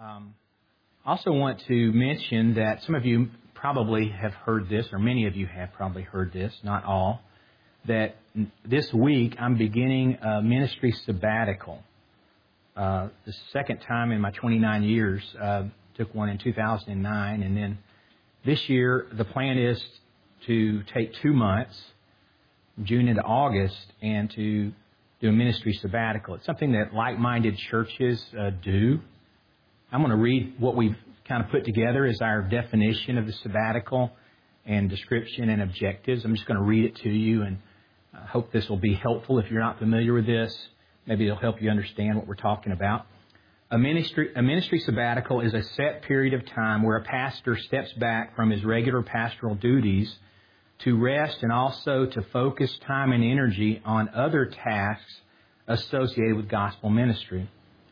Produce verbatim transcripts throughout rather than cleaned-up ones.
Um, I also want to mention that some of you probably have heard this, or many of you have probably heard this, not all, that this week I'm beginning a ministry sabbatical. Uh, the second time in my twenty-nine years, uh, took one in two thousand nine, and then this year the plan is to take two months, June into August, and to do a ministry sabbatical. It's something that like-minded churches uh, do. I'm going to read what we've kind of put together as our definition of the sabbatical and description and objectives. I'm just going to read it to you, and I hope this will be helpful. If you're not familiar with this, maybe it'll help you understand what we're talking about. A ministry, a ministry sabbatical is a set period of time where a pastor steps back from his regular pastoral duties to rest and also to focus time and energy on other tasks associated with gospel ministry.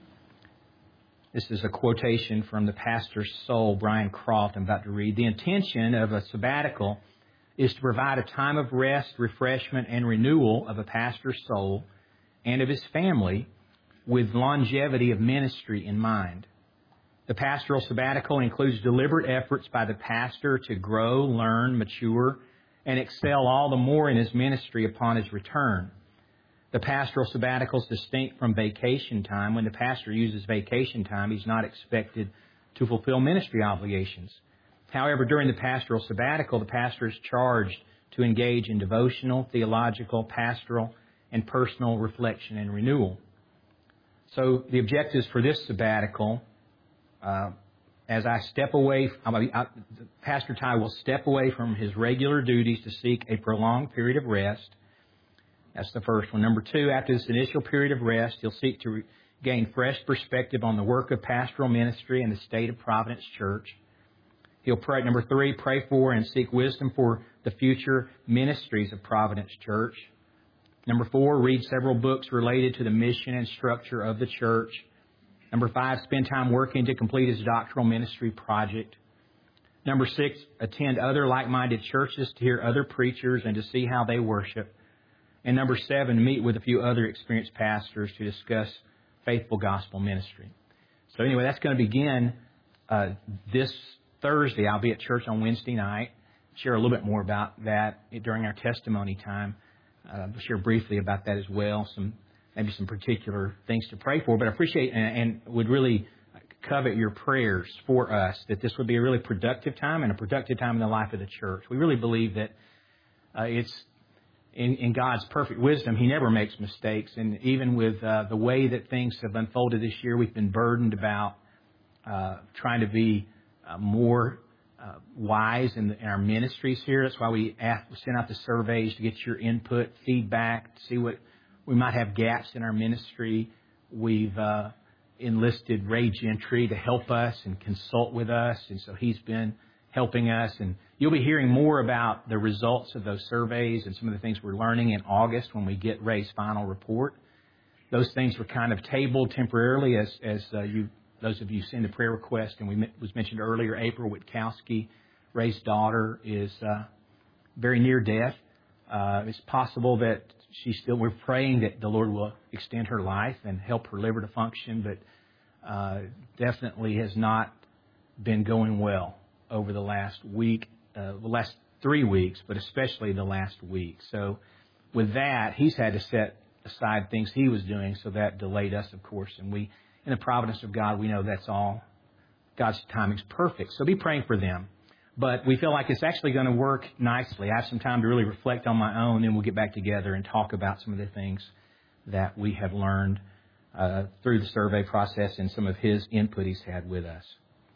This is a quotation from the pastor's soul, Brian Croft, I'm about to read. The intention of a sabbatical is to provide a time of rest, refreshment, and renewal of a pastor's soul and of his family with longevity of ministry in mind. The pastoral sabbatical includes deliberate efforts by the pastor to grow, learn, mature, and excel all the more in his ministry upon his return. The pastoral sabbatical is distinct from vacation time. When the pastor uses vacation time, he's not expected to fulfill ministry obligations. However, during the pastoral sabbatical, the pastor is charged to engage in devotional, theological, pastoral, and personal reflection and renewal. So the objectives for this sabbatical, uh, as I step away, I mean, I, Pastor Ty will step away from his regular duties to seek a prolonged period of rest. That's the first one. Number two, after this initial period of rest, he'll seek to re- gain fresh perspective on the work of pastoral ministry and the state of Providence Church. He'll pray. Number three, pray for and seek wisdom for the future ministries of Providence Church. Number four, read several books related to the mission and structure of the church. Number five, spend time working to complete his doctoral ministry project. Number six, attend other like-minded churches to hear other preachers and to see how they worship. And number seven, meet with a few other experienced pastors to discuss faithful gospel ministry. So anyway, that's going to begin uh, this Thursday. I'll be at church on Wednesday night. Share a little bit more about that during our testimony time. Uh, share briefly about that as well. Some maybe some particular things to pray for. But I appreciate and, and would really covet your prayers for us that this would be a really productive time and a productive time in the life of the church. We really believe that uh, it's In, in God's perfect wisdom, He never makes mistakes. And even with uh, the way that things have unfolded this year, we've been burdened about uh, trying to be uh, more uh, wise in, the, in our ministries here. That's why we, ask, we send out the surveys to get your input, feedback, to see what we might have gaps in our ministry. We've uh, enlisted Ray Gentry to help us and consult with us. And so he's been helping us, and you'll be hearing more about the results of those surveys and some of the things we're learning in August when we get Ray's final report. Those things were kind of tabled temporarily as as uh, you, those of you send a prayer request, and we was mentioned earlier, April Witkowski, Ray's daughter, is uh, very near death. Uh, it's possible that she's still, we're praying that the Lord will extend her life and help her liver to function, but uh, definitely has not been going well over the last week, uh, the last three weeks, but especially the last week. So with that, he's had to set aside things he was doing, so that delayed us, of course. And we, in the providence of God, we know that's all. God's timing's perfect. So be praying for them. But we feel like it's actually going to work nicely. I have some time to really reflect on my own, and we'll get back together and talk about some of the things that we have learned uh, through the survey process and some of his input he's had with us.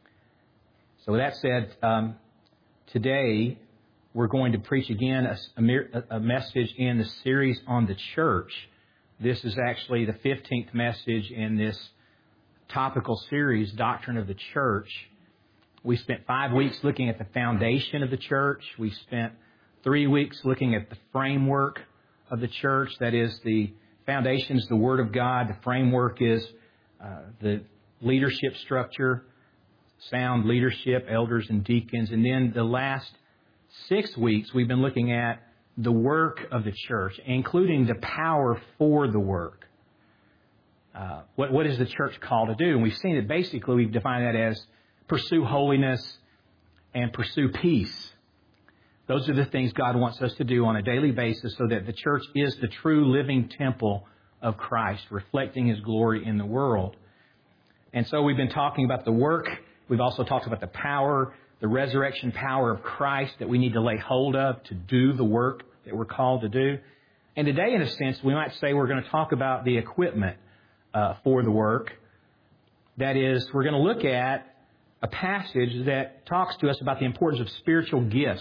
So with that said, um, today we're going to preach again a, a, a message in the series on the church. This is actually the fifteenth message in this topical series, Doctrine of the Church. We spent five weeks looking at the foundation of the church. We spent three weeks looking at the framework of the church. That is, the foundation is the Word of God. The framework is uh, the leadership structure, sound leadership, elders and deacons. And then the last six weeks, we've been looking at the work of the church, including the power for the work. uh, what, what is the church called to do? And we've seen it basically, we've defined that as pursue holiness and pursue peace. Those are the things God wants us to do on a daily basis so that the church is the true living temple of Christ, reflecting His glory in the world. And so we've been talking about the work. We've also talked about the power, the resurrection power of Christ that we need to lay hold of to do the work that we're called to do. And today, in a sense, we might say we're going to talk about the equipment uh, for the work. That is, we're going to look at a passage that talks to us about the importance of spiritual gifts.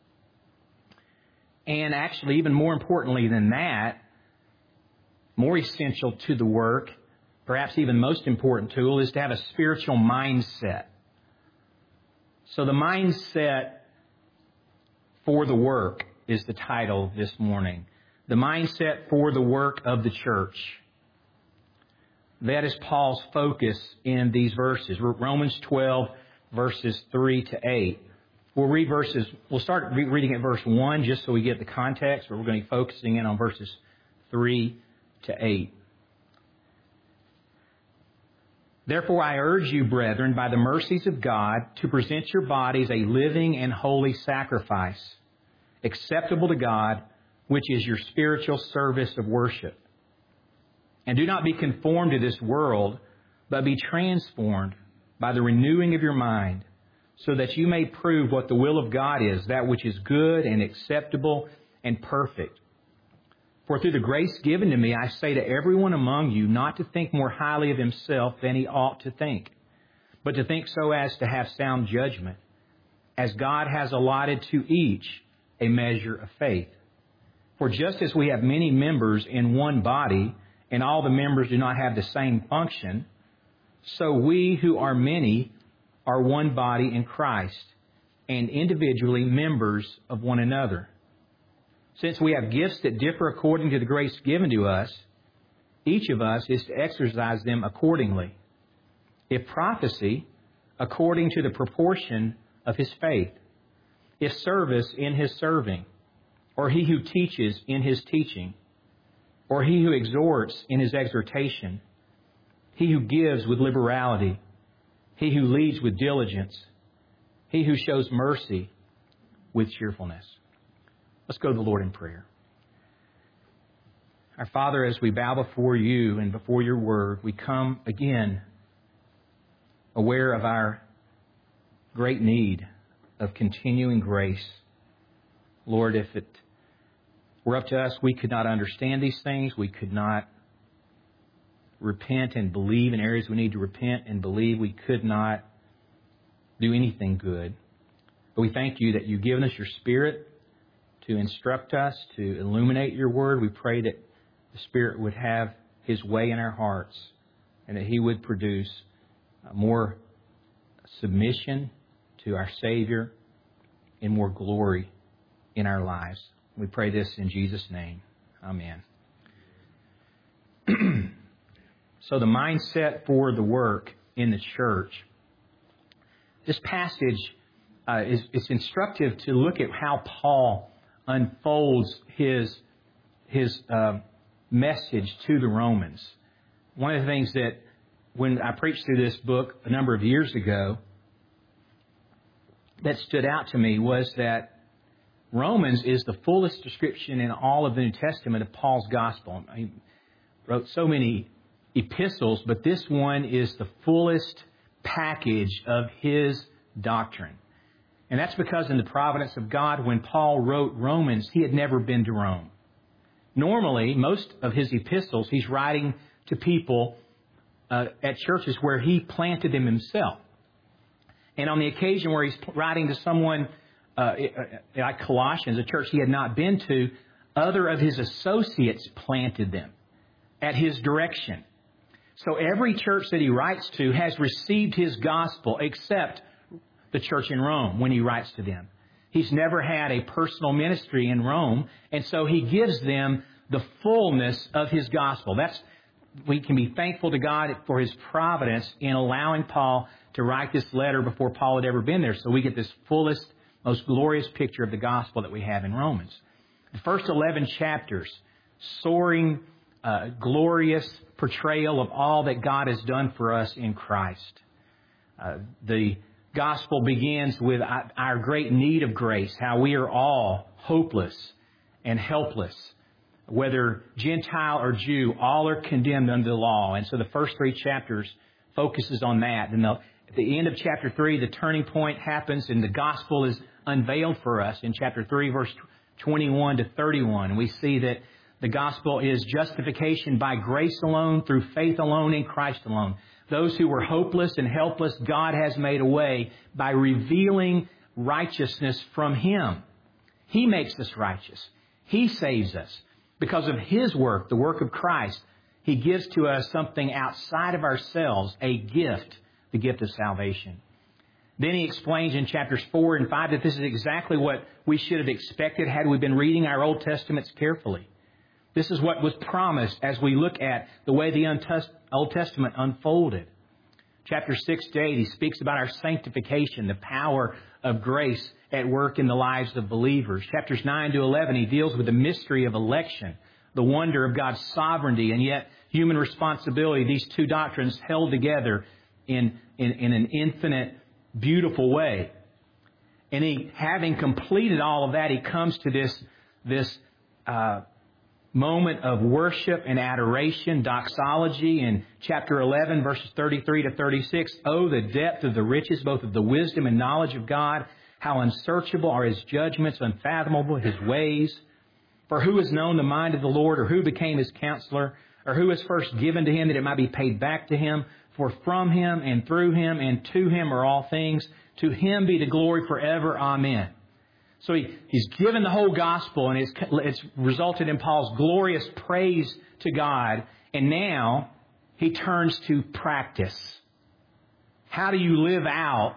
And actually, even more importantly than that, more essential to the work, perhaps even most important tool, is to have a spiritual mindset. So the mindset for the work is the title this morning. The mindset for the work of the church. That is Paul's focus in these verses. Romans twelve, verses three to eight. We'll read verses, we'll start reading at verse one just so we get the context, but we're going to be focusing in on verses three to eight. Therefore I urge you, brethren, by the mercies of God, to present your bodies a living and holy sacrifice, acceptable to God, which is your spiritual service of worship. And do not be conformed to this world, but be transformed by the renewing of your mind, so that you may prove what the will of God is, that which is good and acceptable and perfect. For through the grace given to me, I say to everyone among you not to think more highly of himself than he ought to think, but to think so as to have sound judgment, as God has allotted to each a measure of faith. For just as we have many members in one body, and all the members do not have the same function, so we who are many are one body in Christ, and individually members of one another. Since we have gifts that differ according to the grace given to us, each of us is to exercise them accordingly. If prophecy, according to the proportion of his faith. If service, in his serving. Or he who teaches, in his teaching. Or he who exhorts, in his exhortation. He who gives with liberality. He who leads with diligence. He who shows mercy with cheerfulness. Let's go to the Lord in prayer. Our Father, as we bow before you and before your word, we come again aware of our great need of continuing grace. Lord, if it were up to us, we could not understand these things. We could not repent and believe in areas we need to repent and believe. We could not do anything good. But we thank you that you've given us your Spirit to instruct us, to illuminate your word. We pray that the Spirit would have his way in our hearts and that he would produce more submission to our Savior and more glory in our lives. We pray this in Jesus' name. Amen. So the mindset for the work in the church. This passage uh, is it's instructive to look at how Paul unfolds his his uh, message to the Romans. One of the things that when I preached through this book a number of years ago that stood out to me was that Romans is the fullest description in all of the New Testament of Paul's gospel. He wrote so many epistles, but this one is the fullest package of his doctrine. And that's because in the providence of God, when Paul wrote Romans, he had never been to Rome. Normally, most of his epistles, he's writing to people uh, at churches where he planted them himself. And on the occasion where he's writing to someone uh, like Colossians, a church he had not been to, other of his associates planted them at his direction. So every church that he writes to has received his gospel except the church in Rome when he writes to them. He's never had a personal ministry in Rome, and so he gives them the fullness of his gospel. That's we can be thankful to God for his providence in allowing Paul to write this letter before Paul had ever been there. So we get this fullest, most glorious picture of the gospel that we have in Romans. The first eleven chapters, soaring uh, glorious portrayal of all that God has done for us in Christ. Uh, the gospel begins with our great need of grace, how we are all hopeless and helpless. Whether Gentile or Jew, all are condemned under the law. And so the first three chapters focuses on that. And the, at the end of chapter three, the turning point happens and the gospel is unveiled for us in chapter three, verse twenty-one to thirty-one. And we see that the gospel is justification by grace alone, through faith alone, in Christ alone. Those who were hopeless and helpless, God has made a way by revealing righteousness from Him. He makes us righteous. He saves us. Because of His work, the work of Christ, He gives to us something outside of ourselves, a gift, the gift of salvation. Then He explains in chapters four and five that this is exactly what we should have expected had we been reading our Old Testaments carefully. This is what was promised as we look at the way the Old Testament unfolded. Chapter six to eight, He speaks about our sanctification, the power of grace at work in the lives of believers. Chapters nine to eleven, He deals with the mystery of election, the wonder of God's sovereignty, and yet human responsibility, these two doctrines held together in, in, in an infinite, beautiful way. And He, having completed all of that, He comes to this, this uh, moment of worship and adoration, doxology, in chapter eleven, verses thirty-three to thirty-six. Oh, the depth of the riches, both of the wisdom and knowledge of God. How unsearchable are His judgments, unfathomable His ways. For who has known the mind of the Lord, or who became His counselor, or who was first given to Him that it might be paid back to Him? For from Him and through Him and to Him are all things. To Him be the glory forever. Amen. So he, he's given the whole gospel, and it's, it's resulted in Paul's glorious praise to God. And now he turns to practice. How do you live out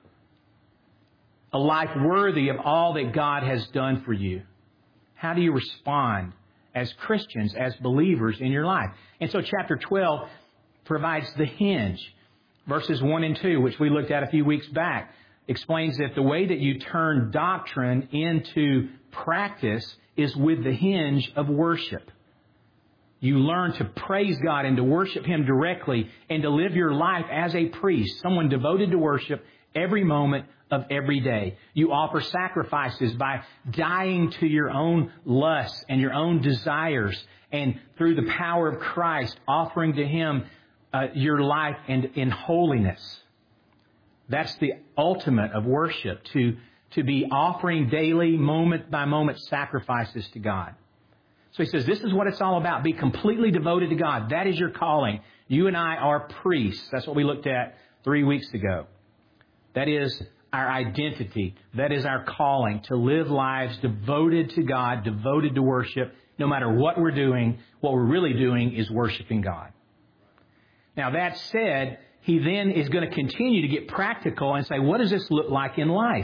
a life worthy of all that God has done for you? How do you respond as Christians, as believers in your life? And so chapter twelve provides the hinge. Verses one and two, which we looked at a few weeks back, explains that the way that you turn doctrine into practice is with the hinge of worship. You learn to praise God and to worship Him directly and to live your life as a priest, someone devoted to worship every moment of every day. You offer sacrifices by dying to your own lusts and your own desires, and through the power of Christ, offering to Him uh, your life and in holiness. That's the ultimate of worship, to, to be offering daily, moment by moment sacrifices to God. So he says, this is what it's all about. Be completely devoted to God. That is your calling. You and I are priests. That's what we looked at three weeks ago. That is our identity. That is our calling, to live lives devoted to God, devoted to worship. No matter what we're doing, what we're really doing is worshiping God. Now, that said, he then is going to continue to get practical and say, what does this look like in life?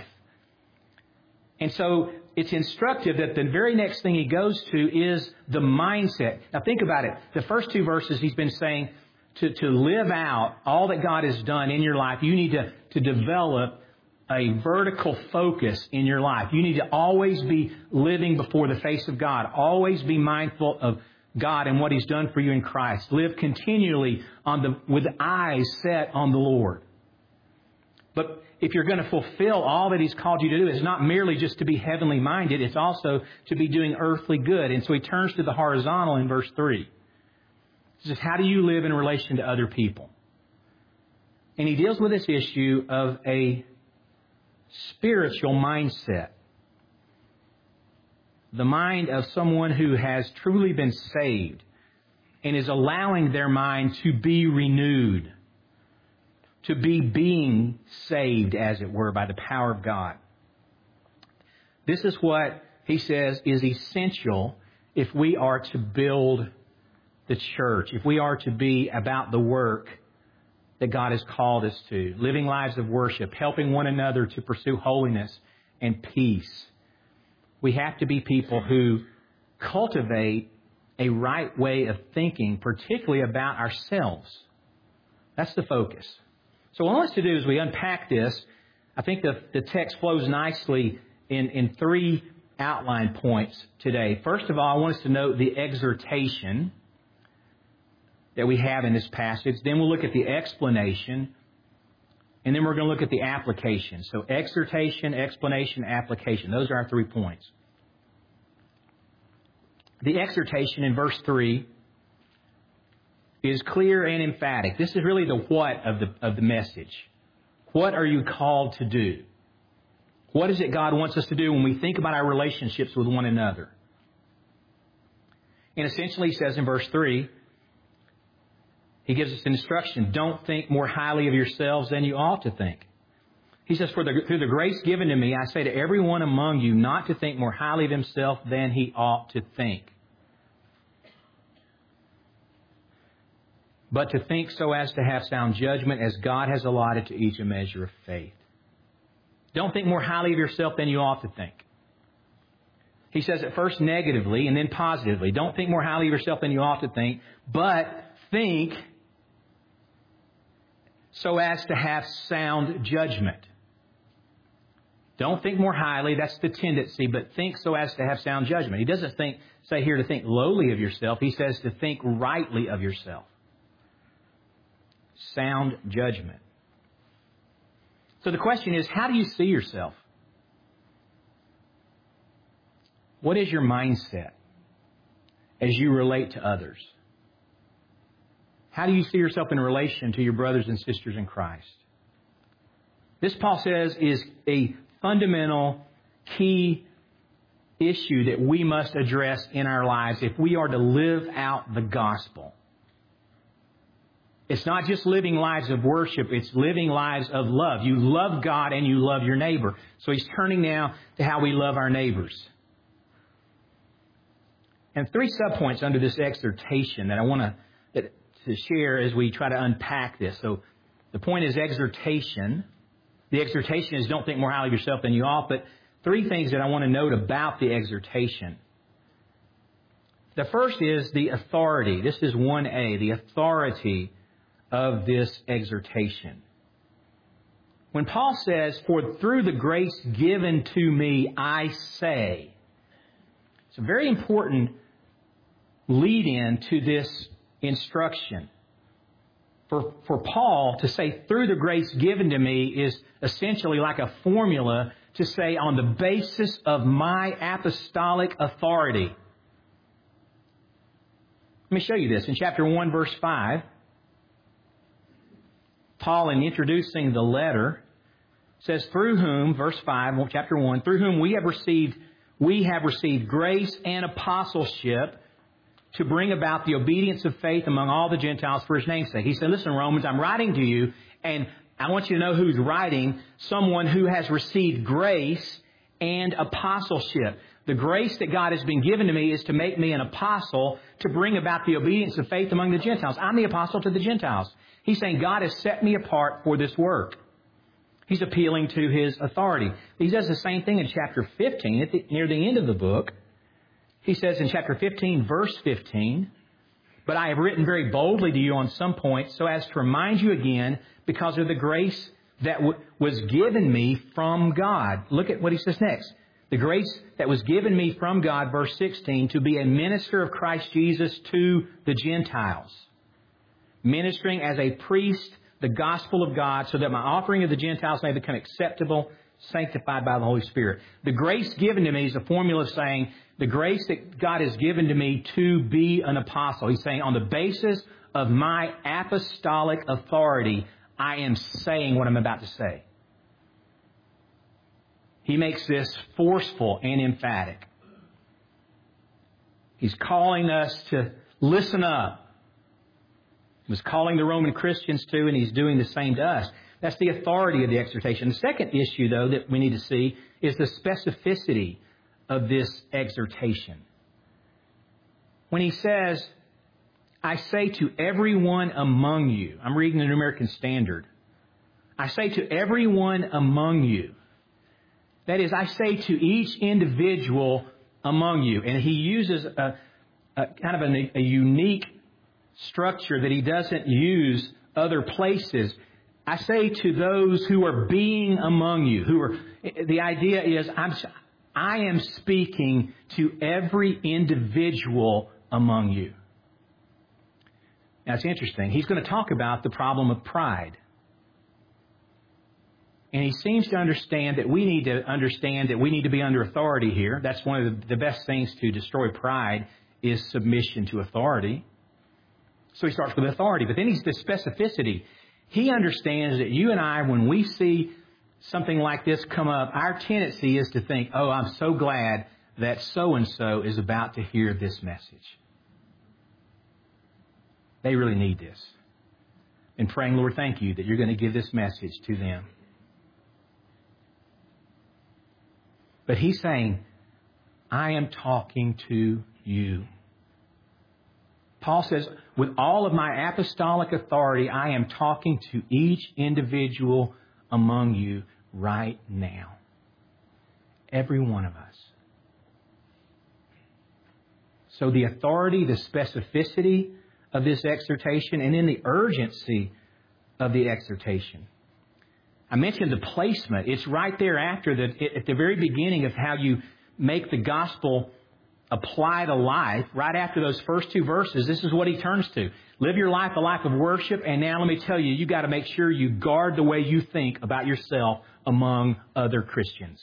And so it's instructive that the very next thing he goes to is the mindset. Now think about it. The first two verses he's been saying to, to live out all that God has done in your life, you need to, to develop a vertical focus in your life. You need to always be living before the face of God. Always be mindful of God and what He's done for you in Christ. Live continually on the with eyes set on the Lord. But if you're going to fulfill all that He's called you to do, it's not merely just to be heavenly minded, it's also to be doing earthly good. And so he turns to the horizontal in verse three. He says, how do you live in relation to other people? And he deals with this issue of a spiritual mindset. The mind of someone who has truly been saved and is allowing their mind to be renewed, to be being saved, as it were, by the power of God. This is what he says is essential if we are to build the church, if we are to be about the work that God has called us to, living lives of worship, helping one another to pursue holiness and peace. We have to be people who cultivate a right way of thinking, particularly about ourselves. That's the focus. So what I want us to do as we unpack this, I think the, the text flows nicely in, in three outline points today. First of all, I want us to note the exhortation. that we have in this passage. Then we'll look at the explanation. And then we're going to look at the application. So exhortation, explanation, application. Those are our three points. The exhortation in verse three is clear and emphatic. This is really the what of the, of the message. What are you called to do? What is it God wants us to do when we think about our relationships with one another? And essentially, he says in verse three, he gives us an instruction. Don't think more highly of yourselves than you ought to think. He says, For the, through the grace given to me, I say to everyone among you not to think more highly of himself than he ought to think, but to think so as to have sound judgment, as God has allotted to each a measure of faith. Don't think more highly of yourself than you ought to think. He says it first negatively and then positively. Don't think more highly of yourself than you ought to think, but think so as to have sound judgment. Don't think more highly, that's the tendency, but think so as to have sound judgment. He doesn't think, say here to think lowly of yourself. He says to think rightly of yourself. Sound judgment. So the question is, how do you see yourself? What is your mindset as you relate to others? How do you see yourself in relation to your brothers and sisters in Christ? This, Paul says, is a fundamental, key issue that we must address in our lives if we are to live out the gospel. It's not just living lives of worship, it's living lives of love. You love God and you love your neighbor. So he's turning now to how we love our neighbors. And three subpoints under this exhortation that I want to, to share as we try to unpack this. So the point is exhortation. The exhortation is don't think more highly of yourself than you ought. But three things that I want to note about the exhortation. The first is the authority. This is one A, the authority of this exhortation. When Paul says, for through the grace given to me, I say, it's a very important lead-in to this instruction. For, for Paul to say, through the grace given to me, is essentially like a formula to say, on the basis of my apostolic authority. Let me show you this. In chapter one, verse five, Paul, in introducing the letter, says, through whom, verse five, chapter one, through whom we have received, we have received grace and apostleship to bring about the obedience of faith among all the Gentiles for his name's sake. He said, listen, Romans, I'm writing to you, and I want you to know who's writing, someone who has received grace and apostleship. The grace that God has been given to me is to make me an apostle to bring about the obedience of faith among the Gentiles. I'm the apostle to the Gentiles. He's saying God has set me apart for this work. He's appealing to his authority. He does the same thing in chapter fifteen, at the, near the end of the book. He says in chapter fifteen, verse fifteen, but I have written very boldly to you on some points so as to remind you again because of the grace that w- was given me from God. Look at what he says next. The grace that was given me from God, verse sixteen, to be a minister of Christ Jesus to the Gentiles. Ministering as a priest the gospel of God so that my offering of the Gentiles may become acceptable, sanctified by the Holy Spirit. The grace given to me is a formula saying the grace that God has given to me to be an apostle. He's saying on the basis of my apostolic authority, I am saying what I'm about to say. He makes this forceful and emphatic. He's calling us to listen up. He was calling the Roman Christians to, and he's doing the same to us. That's the authority of the exhortation. The second issue, though, that we need to see is the specificity of this exhortation. When he says, I say to everyone among you, I'm reading the New American Standard, I say to everyone among you, that is, I say to each individual among you, and he uses a, a kind of a, a unique structure that he doesn't use other places. I say to those who are being among you, who are, the idea is I'm, I am speaking to every individual among you. Now, it's interesting. He's going to talk about the problem of pride. And he seems to understand that we need to understand that we need to be under authority here. That's one of the, the best things to destroy pride is submission to authority. So he starts with authority. But then he's the specificity. He understands that you and I, when we see something like this come up, our tendency is to think, oh, I'm so glad that so-and-so is about to hear this message. They really need this. And praying, Lord, thank you that you're going to give this message to them. But he's saying, I am talking to you. Paul says, with all of my apostolic authority, I am talking to each individual among you right now. Every one of us. So the authority, the specificity of this exhortation, and then the urgency of the exhortation. I mentioned the placement. It's right there after, the, at the very beginning of how you make the gospel apply to life. Right after those first two verses, this is what he turns to. Live your life a life of worship, and now let me tell you, you got to make sure you guard the way you think about yourself among other Christians.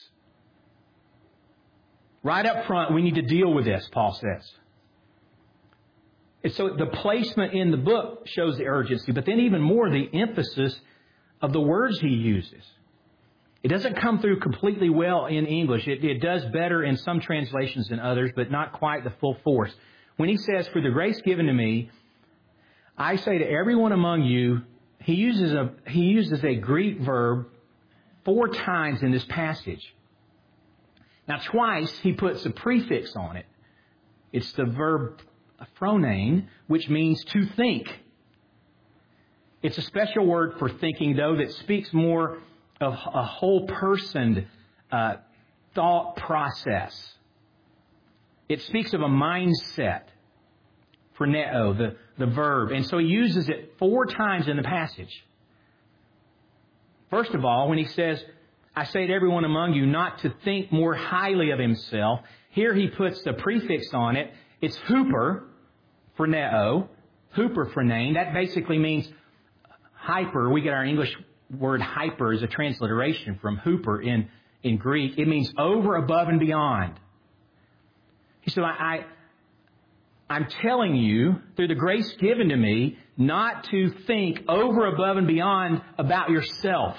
Right up front, we need to deal with this, Paul says. And so the placement in the book shows the urgency, but then even more the emphasis of the words he uses. It doesn't come through completely well in English. It, it does better in some translations than others, but not quite the full force. When he says, for the grace given to me, I say to everyone among you, he uses a, he uses a Greek verb four times in this passage. Now, twice he puts a prefix on it. It's the verb phronein, which means to think. It's a special word for thinking, though, that speaks more of a whole person uh, thought process. It speaks of a mindset, phroneo, the, the verb. And so he uses it four times in the passage. First of all, when he says, I say to everyone among you not to think more highly of himself, here he puts the prefix on it. It's huper, phroneo, huper phronein. That basically means hyper. We get our English word hyper as a transliteration from hooper in, in Greek. It means over, above, and beyond. He said, I, I, I'm telling you, through the grace given to me, not to think over, above, and beyond about yourself.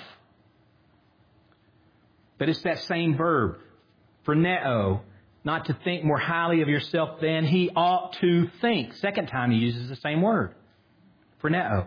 But it's that same verb, phroneo, not to think more highly of yourself than he ought to think. Second time he uses the same word, phroneo.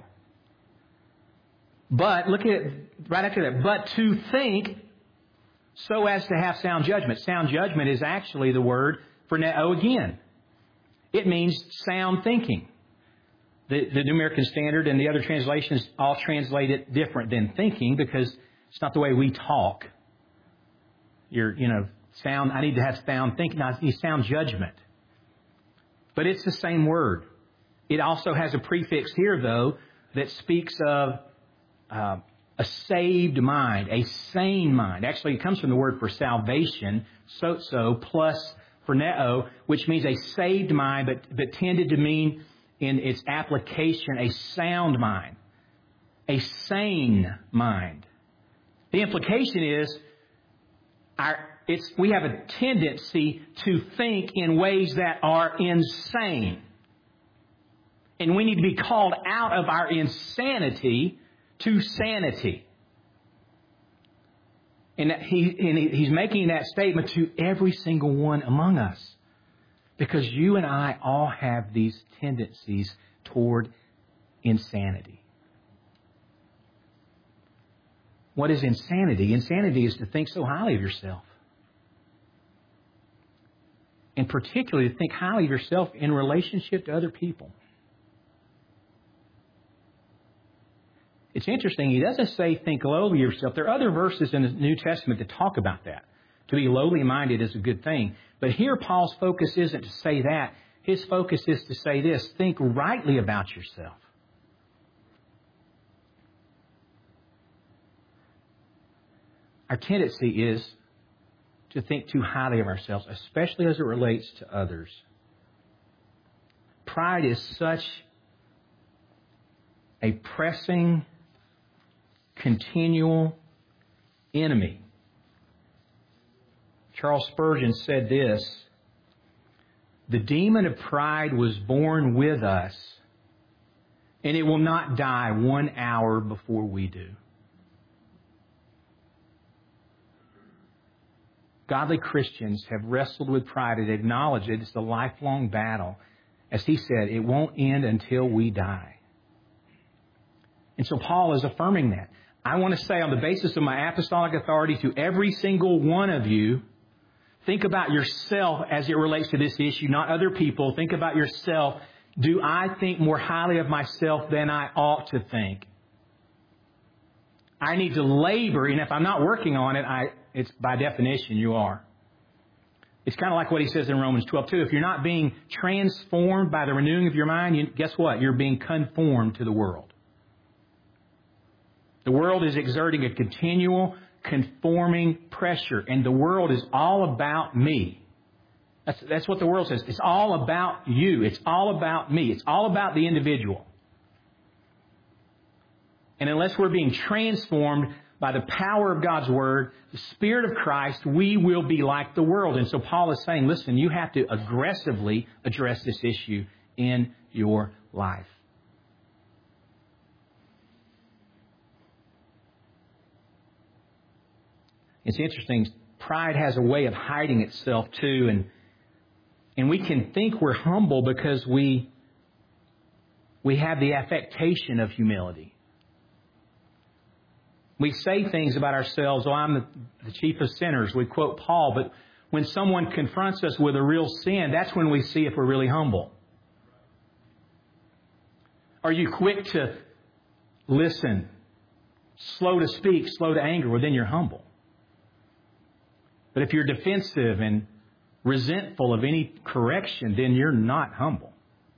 But, look at it right after that, but to think so as to have sound judgment. Sound judgment is actually the word phroneo again. It means sound thinking. The, the New American Standard and the other translations all translate it different than thinking because it's not the way we talk. You're, you know, sound, I need to have sound thinking. I need sound judgment. But it's the same word. It also has a prefix here, though, that speaks of uh, a saved mind, a sane mind. Actually, it comes from the word for salvation, sozo, plus phroneo, which means a saved mind, but, but tended to mean in its application a sound mind, a sane mind. The implication is our, it's, we have a tendency to think in ways that are insane. And we need to be called out of our insanity to sanity. And, he, and he's making that statement to every single one among us. Because you and I all have these tendencies toward insanity. What is insanity? Insanity is to think so highly of yourself. And particularly to think highly of yourself in relationship to other people. It's interesting, he doesn't say think lowly of yourself. There are other verses in the New Testament that talk about that. To be lowly minded is a good thing. But here Paul's focus isn't to say that. His focus is to say this: think rightly about yourself. Our tendency is to think too highly of ourselves, especially as it relates to others. Pride is such a pressing, continual enemy. Charles Spurgeon said this, "The demon of pride was born with us, and it will not die one hour before we do." Godly Christians have wrestled with pride and acknowledged it. It's a lifelong battle. As he said, it won't end until we die. And so Paul is affirming that. I want to say on the basis of my apostolic authority to every single one of you, think about yourself as it relates to this issue, not other people. Think about yourself. Do I think more highly of myself than I ought to think? I need to labor, and if I'm not working on it, I, it's by definition you are. It's kind of like what he says in Romans twelve two. If you're not being transformed by the renewing of your mind, you, guess what? You're being conformed to the world. The world is exerting a continual conforming pressure, and the world is all about me. That's, that's what the world says. It's all about you. It's all about me. It's all about the individual. And unless we're being transformed by the power of God's Word, the Spirit of Christ, we will be like the world. And so Paul is saying, listen, you have to aggressively address this issue in your life. It's interesting. Pride has a way of hiding itself too, and and we can think we're humble because we we have the affectation of humility. We say things about ourselves, oh, I'm the, the chief of sinners. We quote Paul, but when someone confronts us with a real sin, that's when we see if we're really humble. Are you quick to listen, slow to speak, slow to anger? Well, then you're humble. But if you're defensive and resentful of any correction, then you're not humble.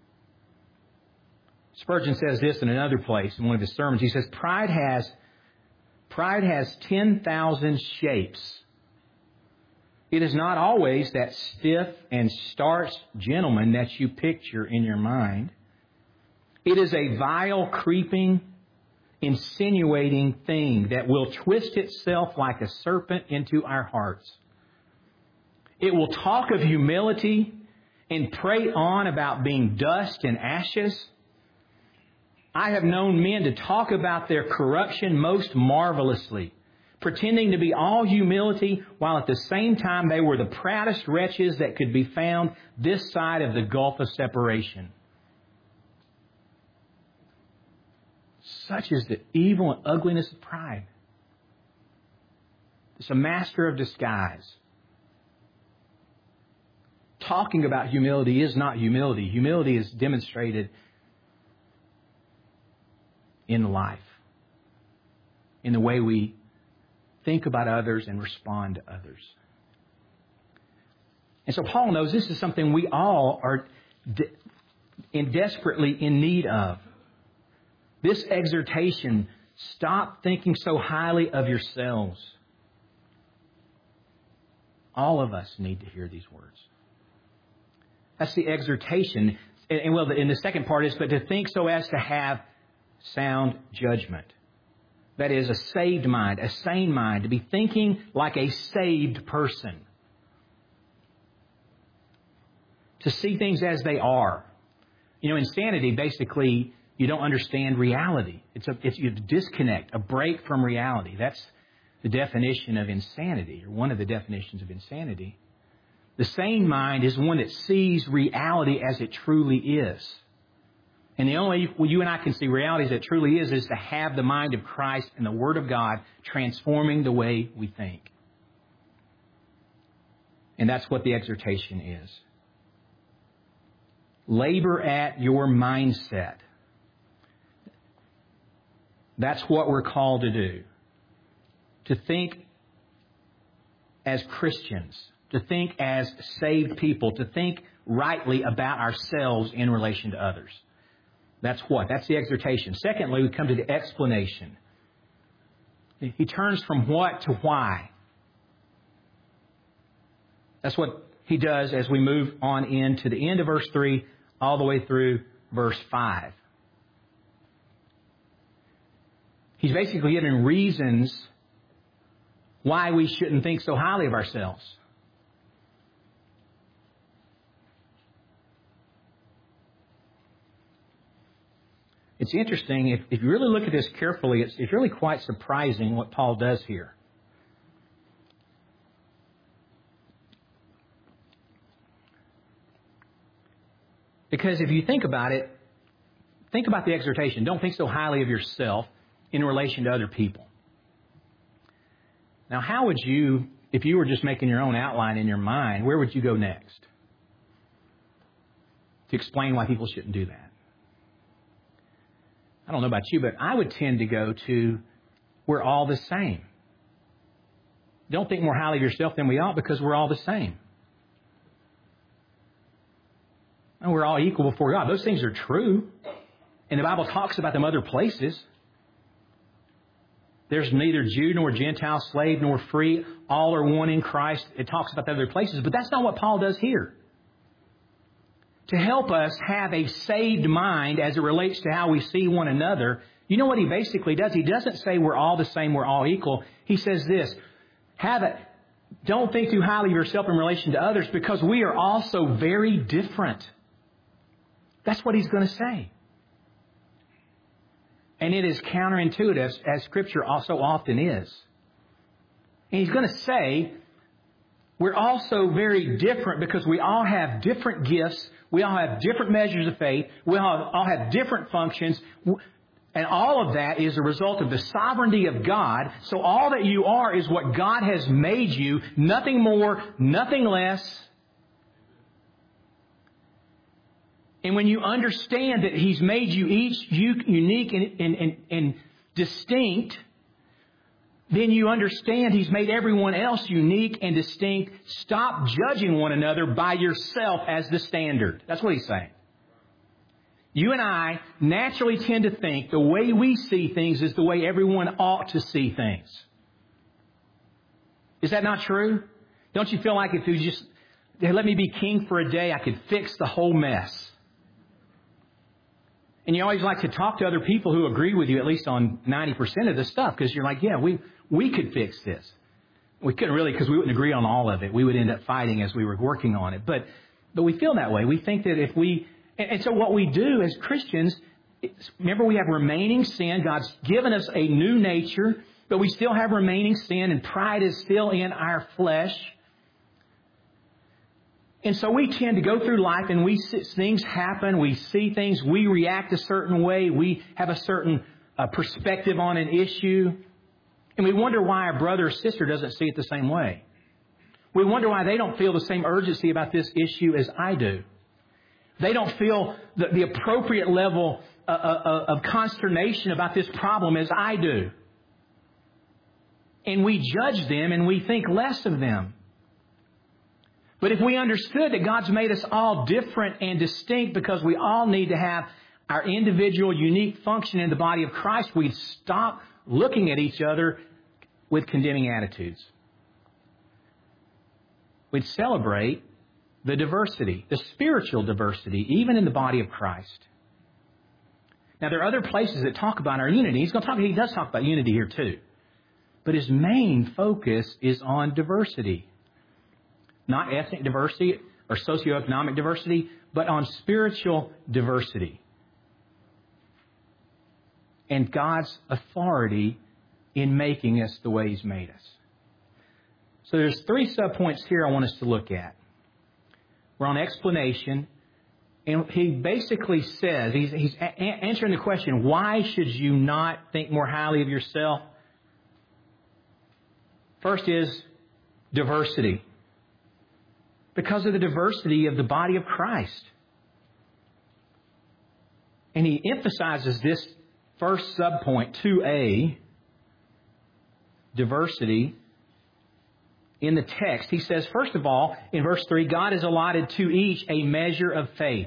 Spurgeon says this in another place in one of his sermons. He says, Pride has Pride has ten thousand shapes. It is not always that stiff and starch gentleman that you picture in your mind. It is a vile, creeping, insinuating thing that will twist itself like a serpent into our hearts. It will talk of humility and prate on about being dust and ashes. I have known men to talk about their corruption most marvelously, pretending to be all humility, while at the same time they were the proudest wretches that could be found this side of the gulf of separation. Such is the evil and ugliness of pride. It's a master of disguise. Talking about humility is not humility. Humility is demonstrated in life, in the way we think about others and respond to others. And so Paul knows this is something we all are de- in desperately in need of. This exhortation, stop thinking so highly of yourselves. All of us need to hear these words. That's the exhortation. And, and well, and the second part is, but to think so as to have sound judgment. That is a saved mind, a sane mind, to be thinking like a saved person. To see things as they are. You know, insanity, basically, you don't understand reality. It's a, it's a disconnect, a break from reality. That's the definition of insanity, or one of the definitions of insanity. The sane mind is one that sees reality as it truly is. And the only way you and I can see reality as it truly is, is to have the mind of Christ and the Word of God transforming the way we think. And that's what the exhortation is. Labor at your mindset. That's what we're called to do. To think as Christians. To think as saved people. To think rightly about ourselves in relation to others. That's what? That's the exhortation. Secondly, we come to the explanation. He turns from what to why. That's what he does as we move on into the end of verse three, all the way through verse five. He's basically giving reasons why we shouldn't think so highly of ourselves. It's interesting, if, if you really look at this carefully, it's, it's really quite surprising what Paul does here. Because if you think about it, think about the exhortation. Don't think so highly of yourself in relation to other people. Now, how would you, if you were just making your own outline in your mind, where would you go next to explain why people shouldn't do that? I don't know about you, but I would tend to go to, we're all the same. Don't think more highly of yourself than we ought because we're all the same. And we're all equal before God. Those things are true. And the Bible talks about them other places. There's neither Jew nor Gentile, slave nor free. All are one in Christ. It talks about the other places. But that's not what Paul does here. To help us have a saved mind as it relates to how we see one another, you know what he basically does? He doesn't say we're all the same, we're all equal. He says this, have it. Don't think too highly of yourself in relation to others because we are also very different. That's what he's going to say. And it is counterintuitive, as Scripture also often is. And he's going to say, we're also very different because we all have different gifts. We all have different measures of faith. We all, all have different functions. And all of that is a result of the sovereignty of God. So all that you are is what God has made you. Nothing more, nothing less. And when you understand that He's made you each unique and, and, and, and distinct, then you understand He's made everyone else unique and distinct. Stop judging one another by yourself as the standard. That's what He's saying. You and I naturally tend to think the way we see things is the way everyone ought to see things. Is that not true? Don't you feel like if you just let me be king for a day, I could fix the whole mess? And you always like to talk to other people who agree with you at least on ninety percent of the stuff because you're like, yeah, we, we could fix this. We couldn't really because we wouldn't agree on all of it. We would end up fighting as we were working on it. But but we feel that way. We think that if we... And, and so what we do as Christians, remember we have remaining sin. God's given us a new nature, but we still have remaining sin and pride is still in our flesh. And so we tend to go through life and we see things happen, we see things, we react a certain way, we have a certain uh, perspective on an issue, and we wonder why our brother or sister doesn't see it the same way. We wonder why they don't feel the same urgency about this issue as I do. They don't feel the, the appropriate level uh, uh, of consternation about this problem as I do. And we judge them and we think less of them. But if we understood that God's made us all different and distinct because we all need to have our individual unique function in the body of Christ, we'd stop looking at each other with condemning attitudes. We'd celebrate the diversity, the spiritual diversity, even in the body of Christ. Now, there are other places that talk about our unity. He's going to talk, he does talk about unity here too. But his main focus is on diversity. Not ethnic diversity or socioeconomic diversity, but on spiritual diversity. And God's authority in making us the way He's made us. So there's three subpoints here I want us to look at. We're on explanation. And he basically says, he's, he's a- answering the question, why should you not think more highly of yourself? First is diversity. Because of the diversity of the body of Christ. And he emphasizes this first subpoint, two A, diversity, in the text. He says, first of all, in verse three, God has allotted to each a measure of faith.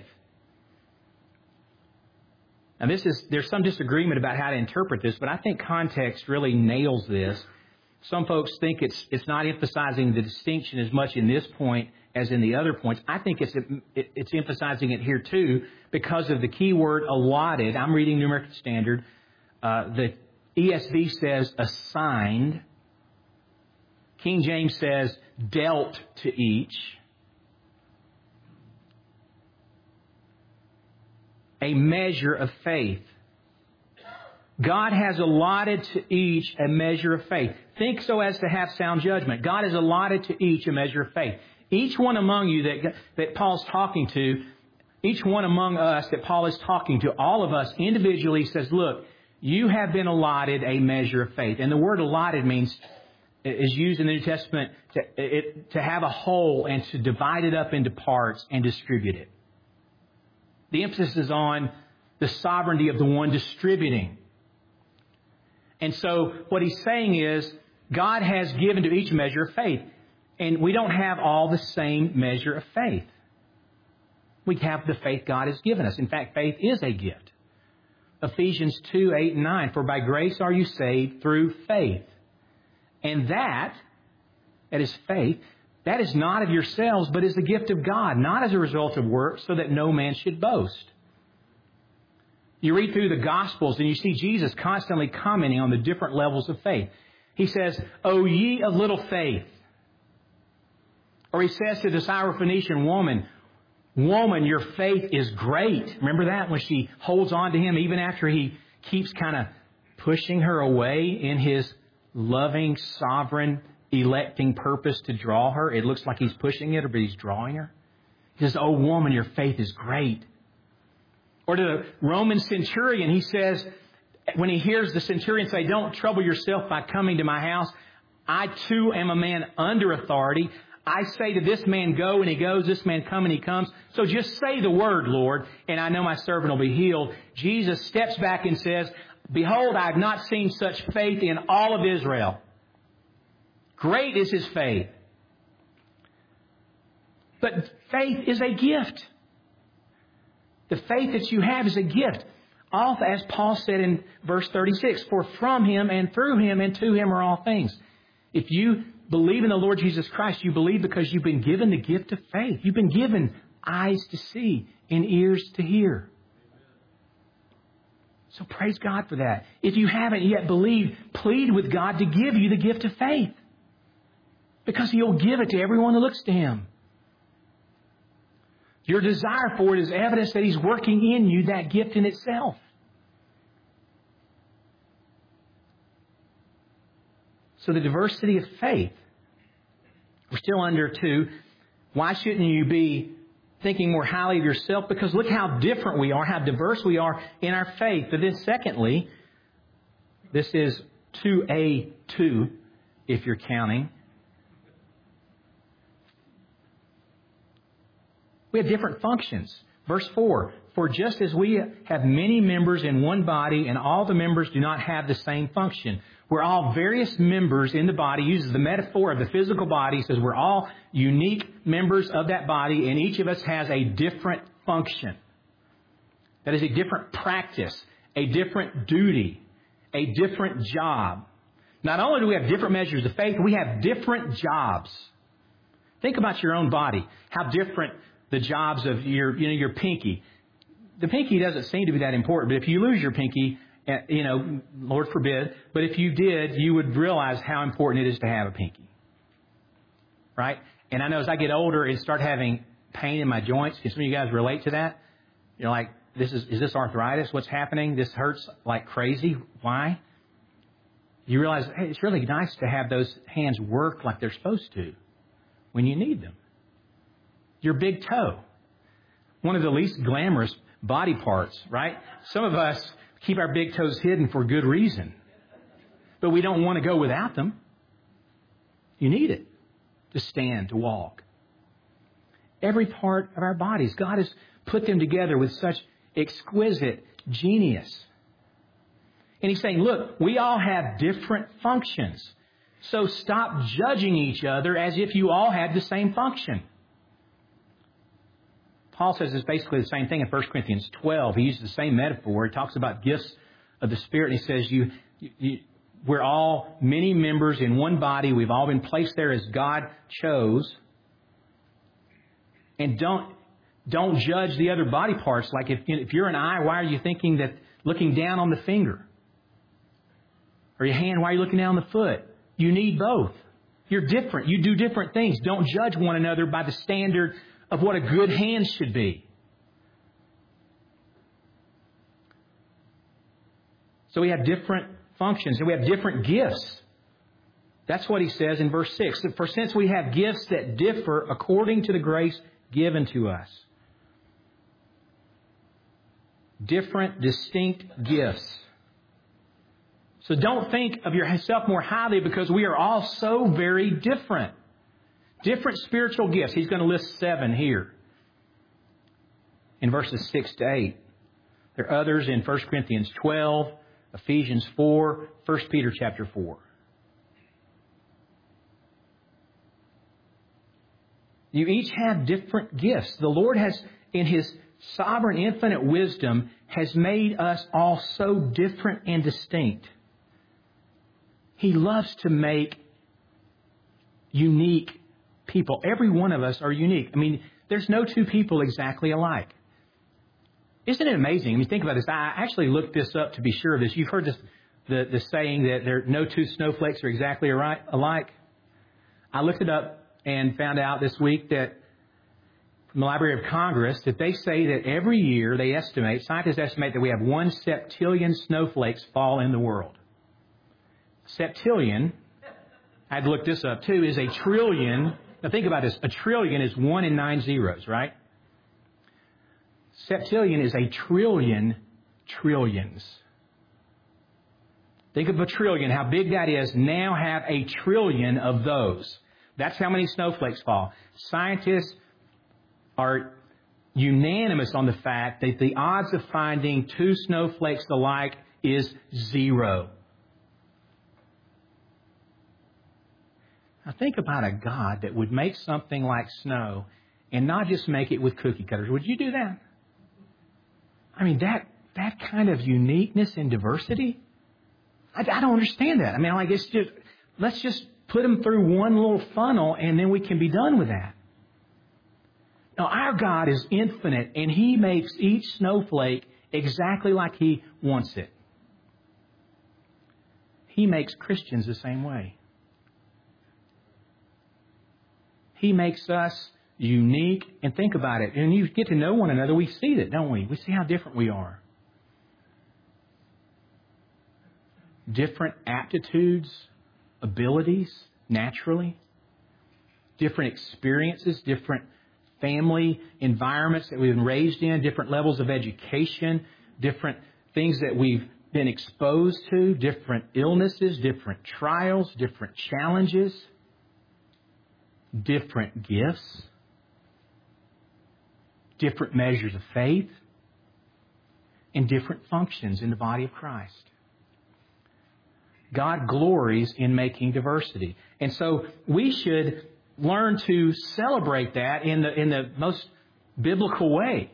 Now, this is there's some disagreement about how to interpret this, but I think context really nails this. Some folks think it's it's not emphasizing the distinction as much in this point as in the other points. I think it's it, it's emphasizing it here too because of the key word allotted. I'm reading New American Standard. Uh, the E S V says assigned. King James says dealt to each. A measure of faith. God has allotted to each a measure of faith. Think so as to have sound judgment. God has allotted to each a measure of faith. Each one among you that, that Paul's talking to, each one among us that Paul is talking to, all of us individually says, look, you have been allotted a measure of faith. And the word allotted means, is used in the New Testament to, it, to have a whole and to divide it up into parts and distribute it. The emphasis is on the sovereignty of the one distributing. And so what he's saying is God has given to each a measure of faith. And we don't have all the same measure of faith. We have the faith God has given us. In fact, faith is a gift. Ephesians two, eight, and nine. For by grace are you saved through faith. And that, that is faith, that is not of yourselves, but is the gift of God, not as a result of works, so that no man should boast. You read through the Gospels and you see Jesus constantly commenting on the different levels of faith. He says, O ye of little faith. Or he says to the Syrophoenician woman, woman, your faith is great. Remember that when she holds on to him even after he keeps kind of pushing her away in his loving, sovereign, electing purpose to draw her. It looks like he's pushing it, but he's drawing her. He says, oh woman, your faith is great. Or to the Roman centurion, he says, when he hears the centurion say, don't trouble yourself by coming to my house. I too am a man under authority. I say to this man, go, and he goes. This man, come, and he comes. So just say the word, Lord, and I know my servant will be healed. Jesus steps back and says, behold, I have not seen such faith in all of Israel. Great is his faith. But faith is a gift. The faith that you have is a gift. All, as Paul said in verse thirty-six, for from him and through him and to him are all things. If you believe in the Lord Jesus Christ, you believe because you've been given the gift of faith. You've been given eyes to see and ears to hear. So praise God for that. If you haven't yet believed, plead with God to give you the gift of faith. Because He'll give it to everyone who looks to Him. Your desire for it is evidence that He's working in you that gift in itself. So the diversity of faith. We're still under two. Why shouldn't you be thinking more highly of yourself? Because look how different we are, how diverse we are in our faith. But then secondly, this is two A two, if you're counting. We have different functions. Verse four, for just as we have many members in one body and all the members do not have the same function. We're all various members in the body. He uses the metaphor of the physical body. He says we're all unique members of that body and each of us has a different function. That is a different practice, a different duty, a different job. Not only do we have different measures of faith, we have different jobs. Think about your own body. How different the jobs of your, you know, your pinky. The pinky doesn't seem to be that important, but if you lose your pinky, you know, Lord forbid, but if you did, you would realize how important it is to have a pinky. Right? And I know as I get older and start having pain in my joints, can some of you guys relate to that? You're like, this is, is this arthritis? What's happening? This hurts like crazy. Why? You realize, hey, it's really nice to have those hands work like they're supposed to when you need them. Your big toe. One of the least glamorous body parts, right? Some of us keep our big toes hidden for good reason. But we don't want to go without them. You need it to stand, to walk. Every part of our bodies, God has put them together with such exquisite genius. And He's saying, look, we all have different functions. So stop judging each other as if you all had the same function. Paul says it's basically the same thing in First Corinthians twelve. He uses the same metaphor. He talks about gifts of the Spirit. And he says, you, you, we're all many members in one body. We've all been placed there as God chose. And don't, don't judge the other body parts. Like if, if you're an eye, why are you thinking that looking down on the finger? Or your hand, why are you looking down the foot? You need both. You're different. You do different things. Don't judge one another by the standard of what a good hand should be. So we have different functions and we have different gifts. That's what he says in verse six. For since we have gifts that differ according to the grace given to us. Different, distinct gifts. So don't think of yourself more highly because we are all so very different. Different spiritual gifts. He's going to list seven here in verses six to eight. There are others in First Corinthians twelve, Ephesians four, First Peter chapter four. You each have different gifts. The Lord has, in His sovereign, infinite wisdom, has made us all so different and distinct. He loves to make unique people. Every one of us are unique. I mean, there's no two people exactly alike. Isn't it amazing? I mean, think about this. I actually looked this up to be sure of this. You've heard this, the, the saying that there no two snowflakes are exactly alike. I looked it up and found out this week that from the Library of Congress that they say that every year they estimate, scientists estimate that we have one septillion snowflakes fall in the world. Septillion, I had to look this up too, is a trillion. Now think about this. A trillion is one and nine zeros, right? Septillion is a trillion trillions. Think of a trillion, how big that is. Now have a trillion of those. That's how many snowflakes fall. Scientists are unanimous on the fact that the odds of finding two snowflakes alike is zero. Now think about a God that would make something like snow and not just make it with cookie cutters. Would you do that? I mean, that that kind of uniqueness and diversity, I, I don't understand that. I mean, like it's just, let's just put them through one little funnel and then we can be done with that. Now, our God is infinite and He makes each snowflake exactly like He wants it. He makes Christians the same way. He makes us unique. And think about it. And you get to know one another, we see that, don't we? We see how different we are. Different aptitudes, abilities, naturally. Different experiences, different family environments that we've been raised in, different levels of education, different things that we've been exposed to, different illnesses, different trials, different challenges, different gifts, different measures of faith, and different functions in the body of Christ. God glories in making diversity. And so we should learn to celebrate that in the in the most biblical way.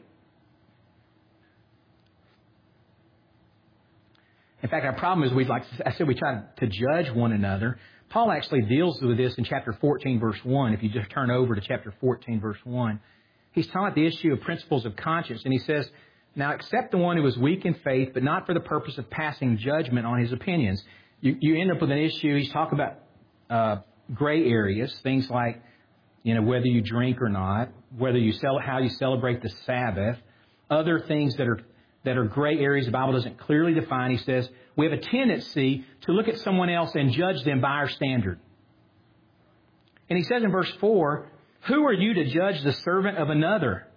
In fact, our problem is we like I said we try to judge one another. Paul actually deals with this in chapter fourteen, verse one. If you just turn over to chapter fourteen, verse one, he's talking about the issue of principles of conscience, and he says, "Now accept the one who is weak in faith, but not for the purpose of passing judgment on his opinions." You, you end up with an issue. He's talking about uh, gray areas, things like, you know, whether you drink or not, whether you sell, how you celebrate the Sabbath, other things that are that are gray areas the Bible doesn't clearly define. He says we have a tendency to look at someone else and judge them by our standard. And he says in verse four, "Who are you to judge the servant of another?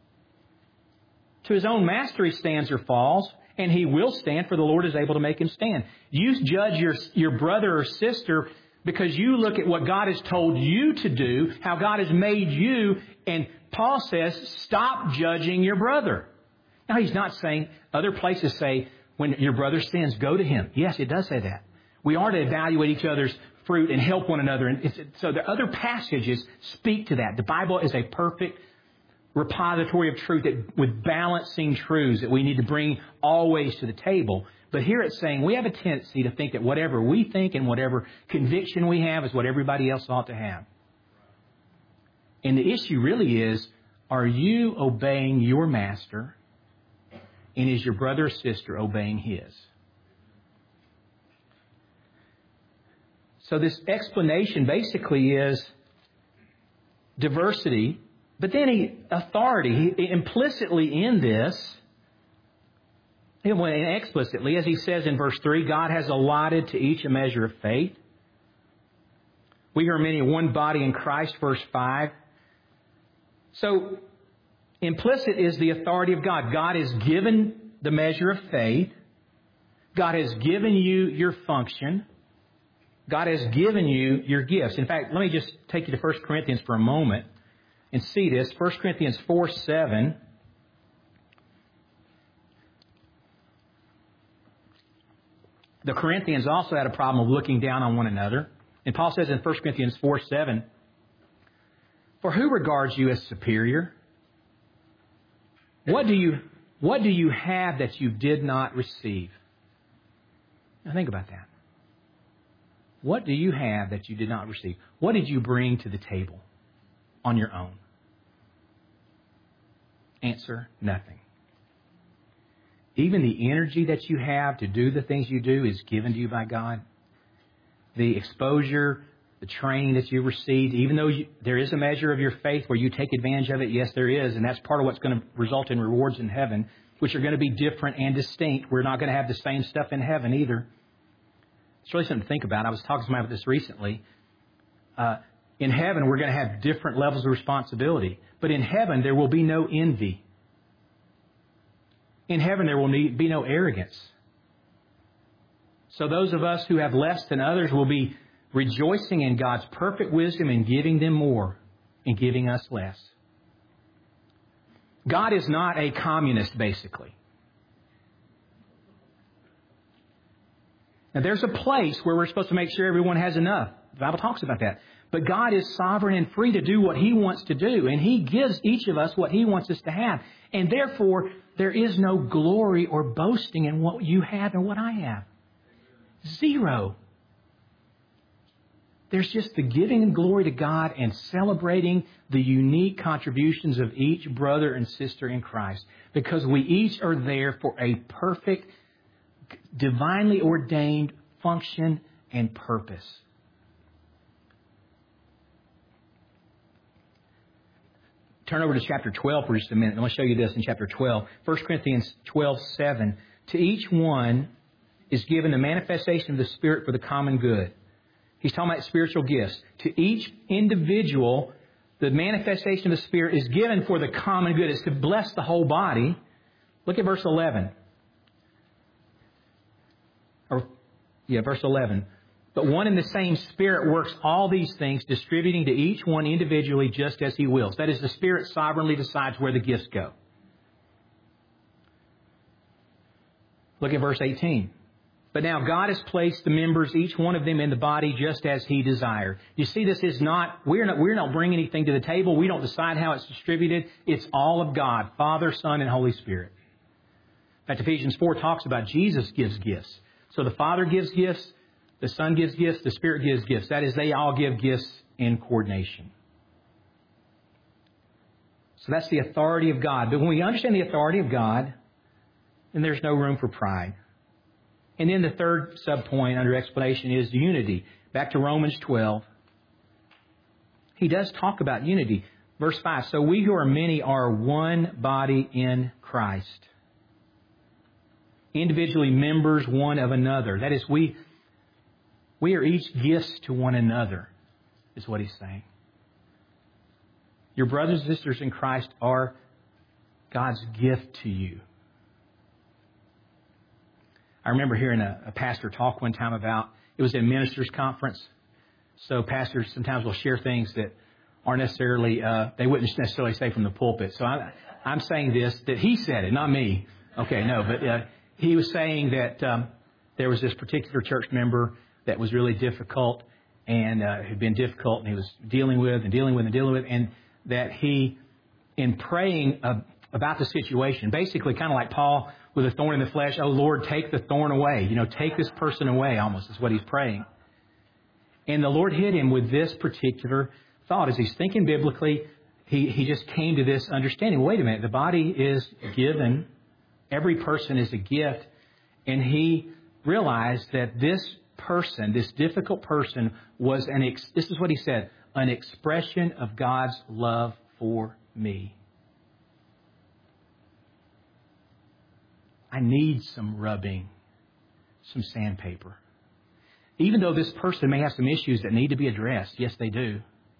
To his own master he stands or falls, and he will stand, for the Lord is able to make him stand." You judge your, your brother or sister because you look at what God has told you to do, how God has made you, and Paul says, stop judging your brother. Now, he's not saying, other places say, when your brother sins, go to him. Yes, it does say that. We are to evaluate each other's fruit and help one another. And it's, so the other passages speak to that. The Bible is a perfect repository of truth that, with balancing truths that we need to bring always to the table. But here it's saying we have a tendency to think that whatever we think and whatever conviction we have is what everybody else ought to have. And the issue really is, are you obeying your master, and is your brother or sister obeying his? So this explanation basically is diversity, but then he, authority. He, implicitly in this, and explicitly, as he says in verse three, God has allotted to each a measure of faith. We are many one body in Christ, verse five. So implicit is the authority of God. God has given the measure of faith. God has given you your function. God has given you your gifts. In fact, let me just take you to First Corinthians for a moment and see this. First Corinthians four seven. The Corinthians also had a problem of looking down on one another. And Paul says in First Corinthians four seven, "For who regards you as superior? What do you, what do you have that you did not receive?" Now think about that. What do you have that you did not receive? What did you bring to the table on your own? Answer, nothing. Even the energy that you have to do the things you do is given to you by God. The exposure, the training that you received, even though you, there is a measure of your faith where you take advantage of it, yes, there is, and that's part of what's going to result in rewards in heaven, which are going to be different and distinct. We're not going to have the same stuff in heaven either. It's really something to think about. I was talking to somebody about this recently. Uh, in heaven, we're going to have different levels of responsibility. But in heaven, there will be no envy. In heaven, there will be no arrogance. So those of us who have less than others will be rejoicing in God's perfect wisdom and giving them more and giving us less. God is not a communist, basically. Now, there's a place where we're supposed to make sure everyone has enough. The Bible talks about that. But God is sovereign and free to do what He wants to do. And He gives each of us what He wants us to have. And therefore, there is no glory or boasting in what you have and what I have. Zero. There's just the giving of glory to God and celebrating the unique contributions of each brother and sister in Christ. Because we each are there for a perfect, divinely ordained function and purpose. Turn over to chapter twelve for just a minute. I want to show you this in chapter twelve. First Corinthians twelve seven. To each one is given the manifestation of the Spirit for the common good. He's talking about spiritual gifts. To each individual, the manifestation of the Spirit is given for the common good. It's to bless the whole body. Look at verse eleven. Or, yeah, verse eleven. But one and the same Spirit works all these things, distributing to each one individually just as He wills. That is, the Spirit sovereignly decides where the gifts go. Look at verse eighteen. But now God has placed the members, each one of them, in the body just as He desired. You see, this is not, we're not, we're not bringing anything to the table. We don't decide how it's distributed. It's all of God, Father, Son, and Holy Spirit. In fact, Ephesians four talks about Jesus gives gifts. So the Father gives gifts, the Son gives gifts, the Spirit gives gifts. That is, they all give gifts in coordination. So that's the authority of God. But when we understand the authority of God, then there's no room for pride. And then the third subpoint under explanation is unity. Back to Romans twelve. He does talk about unity. Verse five, so we who are many are one body in Christ. Individually members one of another. That is, we, we are each gifts to one another, is what he's saying. Your brothers and sisters in Christ are God's gift to you. I remember hearing a, a pastor talk one time about, it was a ministers' conference. So pastors sometimes will share things that aren't necessarily, uh, they wouldn't necessarily say from the pulpit. So I, I'm saying this, that he said it, not me. Okay, no, but uh, he was saying that um, there was this particular church member that was really difficult and uh, had been difficult and he was dealing with and dealing with and dealing with, and that he, in praying uh, about the situation, basically kind of like Paul with a thorn in the flesh, oh Lord, take the thorn away. You know, take this person away, almost is what he's praying. And the Lord hit him with this particular thought. As he's thinking biblically, he, he just came to this understanding. Wait a minute, the body is given. Every person is a gift. And he realized that this person, this difficult person, was an, ex- this is what he said, an expression of God's love for me. I need some rubbing, some sandpaper. Even though this person may have some issues that need to be addressed, yes, they do.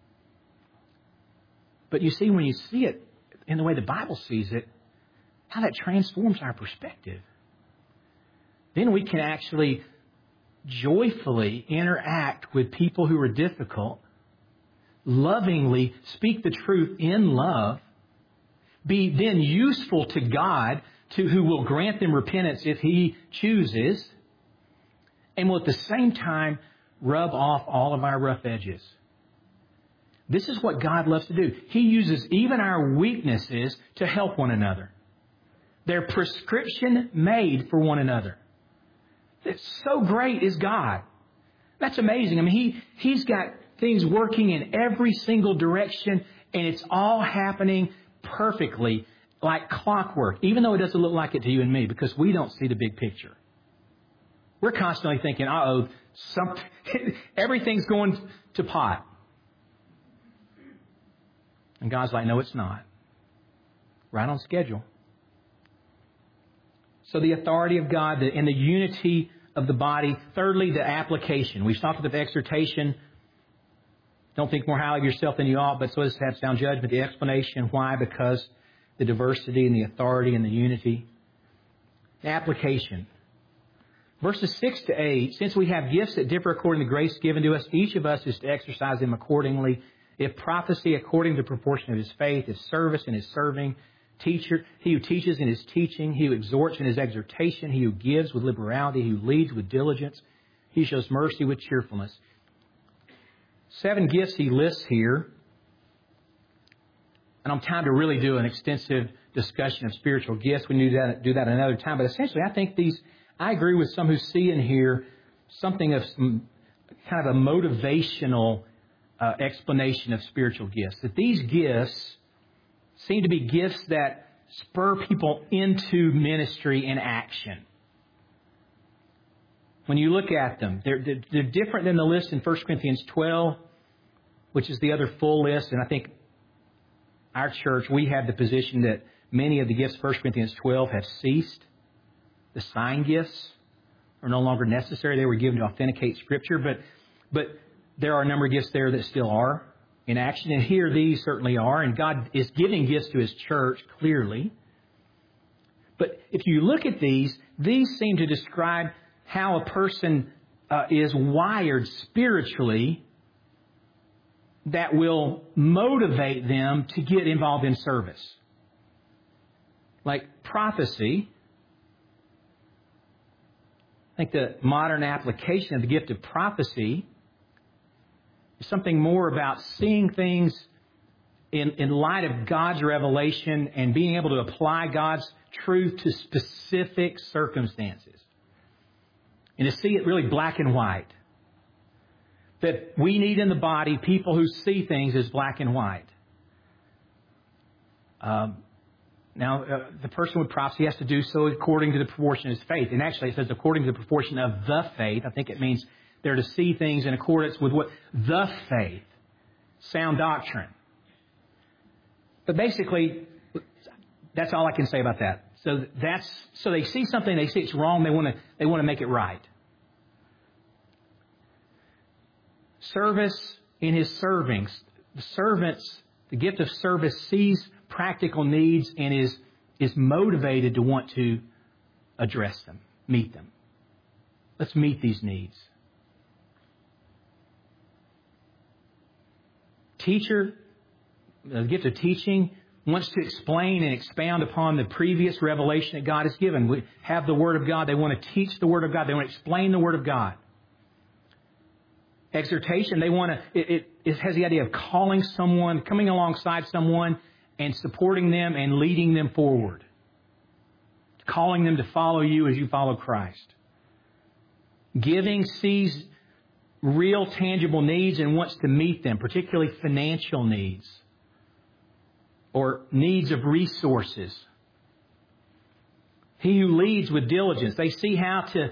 But you see, when you see it in the way the Bible sees it, how that transforms our perspective. Then we can actually joyfully interact with people who are difficult, lovingly speak the truth in love, be then useful to God, to who will grant them repentance if He chooses, and will at the same time rub off all of our rough edges. This is what God loves to do. He uses even our weaknesses to help one another. They're prescription made for one another. It's so great is God. That's amazing. I mean, He, He's got things working in every single direction, and it's all happening perfectly, like clockwork, even though it doesn't look like it to you and me, because we don't see the big picture. We're constantly thinking, uh-oh, something, everything's going to pot. And God's like, no, it's not. Right on schedule. So the authority of God and the unity of the body. Thirdly, the application. We've talked about the exhortation. Don't think more highly of yourself than you ought, but so as to have sound judgment. The explanation. Why? Because the diversity and the authority and the unity. The application. Verses six to eight. Since we have gifts that differ according to the grace given to us, each of us is to exercise them accordingly. If prophecy, according to the proportion of his faith, if service in his serving, teacher, he who teaches in his teaching, he who exhorts in his exhortation, he who gives with liberality, he who leads with diligence, he shows mercy with cheerfulness. Seven gifts he lists here. I don't have time to really do an extensive discussion of spiritual gifts. We need to do that, do that another time. But essentially, I think these, I agree with some who see in here something of some kind of a motivational uh, explanation of spiritual gifts. That these gifts seem to be gifts that spur people into ministry and action. When you look at them, they're, they're, they're different than the list in First Corinthians twelve, which is the other full list. And I think our church, we have the position that many of the gifts of First Corinthians twelve have ceased. The sign gifts are no longer necessary. They were given to authenticate Scripture. But, but there are a number of gifts there that still are in action. And here these certainly are. And God is giving gifts to His church clearly. But if you look at these, these seem to describe how a person uh, is wired spiritually that will motivate them to get involved in service. Like prophecy. I think the modern application of the gift of prophecy is something more about seeing things in, in light of God's revelation and being able to apply God's truth to specific circumstances. And to see it really black and white. That we need in the body people who see things as black and white. Um, now, uh, the person with prophecy has to do so according to the proportion of his faith. And actually it says according to the proportion of the faith. I think it means they're to see things in accordance with what the faith. Sound doctrine. But basically, that's all I can say about that. So that's so they see something, they see it's wrong, they want to they want to make it right. Service in his servings. The servants, the gift of service sees practical needs and is is motivated to want to address them, meet them. Let's meet these needs. Teacher, the gift of teaching, wants to explain and expound upon the previous revelation that God has given. We have the Word of God. They want to teach the Word of God. They want to explain the Word of God. Exhortation, they want to, it, it, it has the idea of calling someone, coming alongside someone and supporting them and leading them forward. Calling them to follow you as you follow Christ. Giving sees real tangible needs and wants to meet them, particularly financial needs or needs of resources. He who leads with diligence, they see how to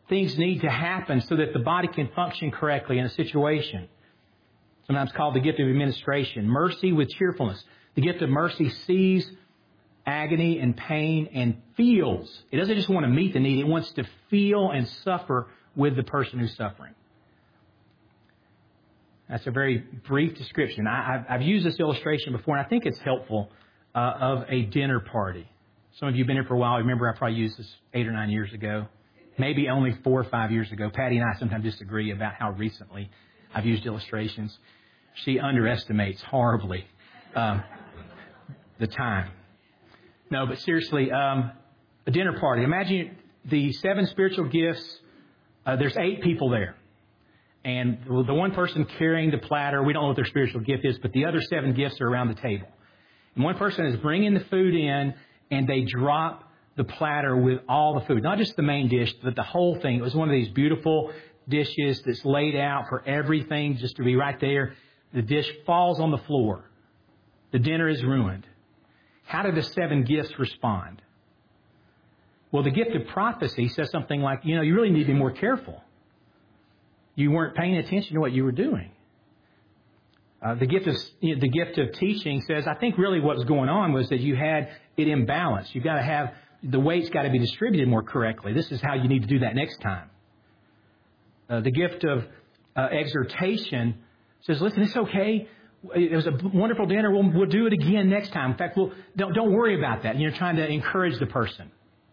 things need to happen so that the body can function correctly in a situation. Sometimes called the gift of administration. Mercy with cheerfulness. The gift of mercy sees agony and pain and feels. It doesn't just want to meet the need. It wants to feel and suffer with the person who's suffering. That's a very brief description. I, I've, I've used this illustration before, and I think it's helpful, uh, of a dinner party. Some of you have been here for a while. Remember, I probably used this eight or nine years ago. Maybe only four or five years ago. Patty and I sometimes disagree about how recently I've used illustrations. She underestimates horribly um, the time. No, but seriously, um, a dinner party. Imagine the seven spiritual gifts. Uh, there's eight people there. And the one person carrying the platter, we don't know what their spiritual gift is, but the other seven gifts are around the table. And one person is bringing the food in, and they drop the platter with all the food. Not just the main dish, but the whole thing. It was one of these beautiful dishes that's laid out for everything just to be right there. The dish falls on the floor. The dinner is ruined. How do the seven gifts respond? Well, the gift of prophecy says something like, you know, you really need to be more careful. You weren't paying attention to what you were doing. Uh, the gift of you know, the gift of teaching says, I think really what was going on was that you had it imbalanced. You've got to have, the weight's got to be distributed more correctly. This is how you need to do that next time. Uh, the gift of uh, exhortation says, listen, it's okay. It was a wonderful dinner. We'll, we'll do it again next time. In fact, we'll, don't, don't worry about that. You're trying to encourage the person.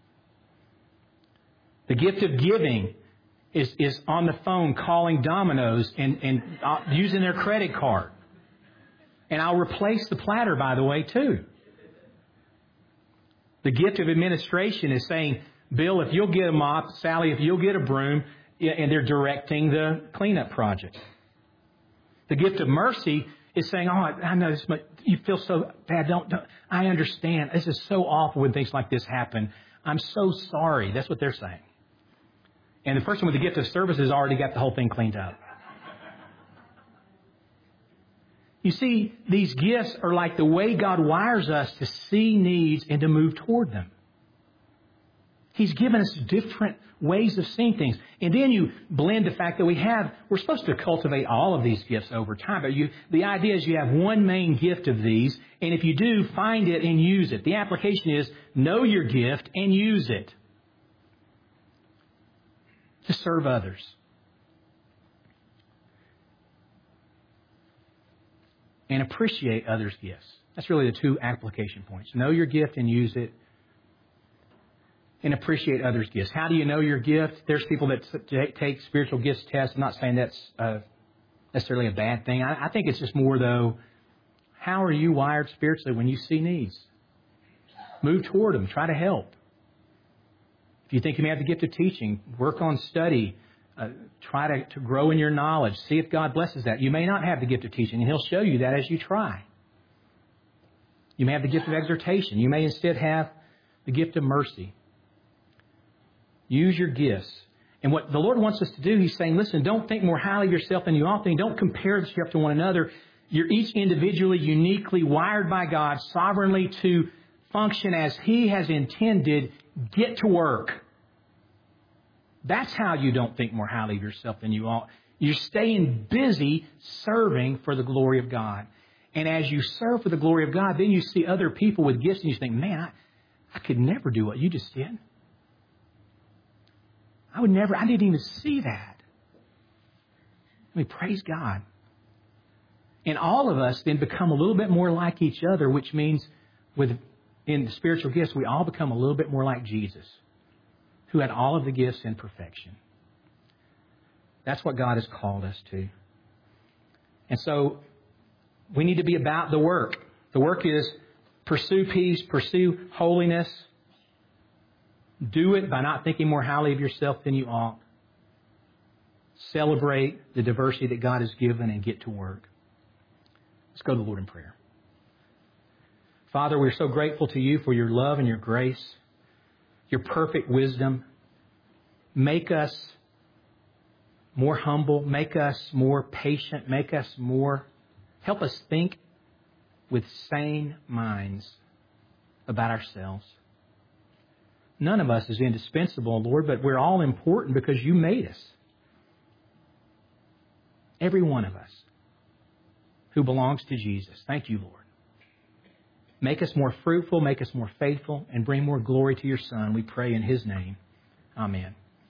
The gift of giving is, is on the phone calling Domino's and, and uh, using their credit card. And I'll replace the platter, by the way, too. The gift of administration is saying, Bill, if you'll get a mop, Sally, if you'll get a broom, and they're directing the cleanup project. The gift of mercy is saying, oh, I know this, but you feel so bad. Don't, don't, I understand. This is so awful when things like this happen. I'm so sorry. That's what they're saying. And the person with the gift of service has already got the whole thing cleaned up. You see, these gifts are like the way God wires us to see needs and to move toward them. He's given us different ways of seeing things. And then you blend the fact that we have, we're supposed to cultivate all of these gifts over time. But you, the idea is you have one main gift of these. And if you do, find it and use it. The application is know your gift and use it to serve others. And appreciate others' gifts. That's really the two application points. Know your gift and use it. And appreciate others' gifts. How do you know your gift? There's people that t- take spiritual gifts tests. I'm not saying that's uh, necessarily a bad thing. I, I think it's just more, though, how are you wired spiritually when you see needs? Move toward them. Try to help. If you think you may have the gift of teaching, work on study. Uh, try to, to grow in your knowledge. See if God blesses that. You may not have the gift of teaching, and He'll show you that as you try. You may have the gift of exhortation. You may instead have the gift of mercy. Use your gifts. And what the Lord wants us to do, He's saying, listen, don't think more highly of yourself than you ought to. Don't compare yourself to one another. You're each individually, uniquely wired by God, sovereignly to function as He has intended. Get to work. That's how you don't think more highly of yourself than you ought. You're staying busy serving for the glory of God. And as you serve for the glory of God, then you see other people with gifts and you think, man, I, I could never do what you just did. I would never, I didn't even see that. I mean, praise God. And all of us then become a little bit more like each other, which means with in the spiritual gifts, we all become a little bit more like Jesus, who had all of the gifts in perfection. That's what God has called us to. And so we need to be about the work. The work is pursue peace, pursue holiness. Do it by not thinking more highly of yourself than you ought. Celebrate the diversity that God has given and get to work. Let's go to the Lord in prayer. Father, we're so grateful to You for Your love and Your grace, Your perfect wisdom. Make us more humble. Make us more patient. Make us more... Help us think with sane minds about ourselves. none of us is indispensable, Lord, but we're all important because you made us. Every one of us who belongs to Jesus. Thank you, Lord. Make us more fruitful, make us more faithful, and bring more glory to your Son. We pray in His name. Amen.